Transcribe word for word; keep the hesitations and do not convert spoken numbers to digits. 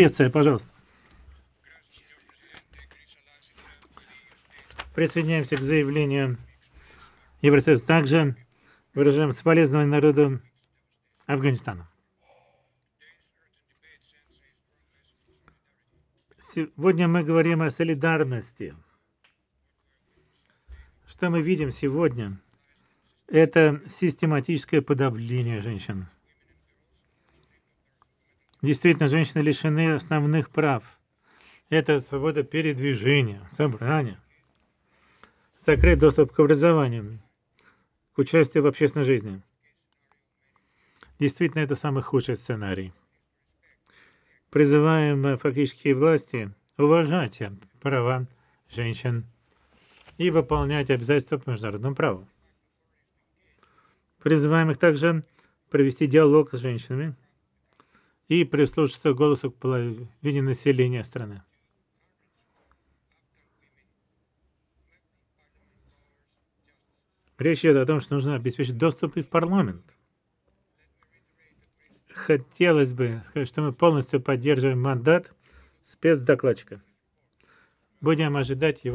Греция, пожалуйста. Присоединяемся к заявлению Евросоюза. Также выражаем соболезнования народу Афганистана. Сегодня мы говорим о солидарности. Что мы видим сегодня? Это систематическое подавление женщин. Действительно, женщины лишены основных прав. Это свобода передвижения, собрания, закрыт доступ к образованию, к участию в общественной жизни. Действительно, это самый худший сценарий. Призываем фактически власти уважать права женщин и выполнять обязательства по международному праву. Призываем их также провести диалог с женщинами и прислушаться к голосу к половине населения страны. Речь идет о том, что нужно обеспечить доступ и в парламент. Хотелось бы сказать, что мы полностью поддерживаем мандат спецдокладчика. Будем ожидать его.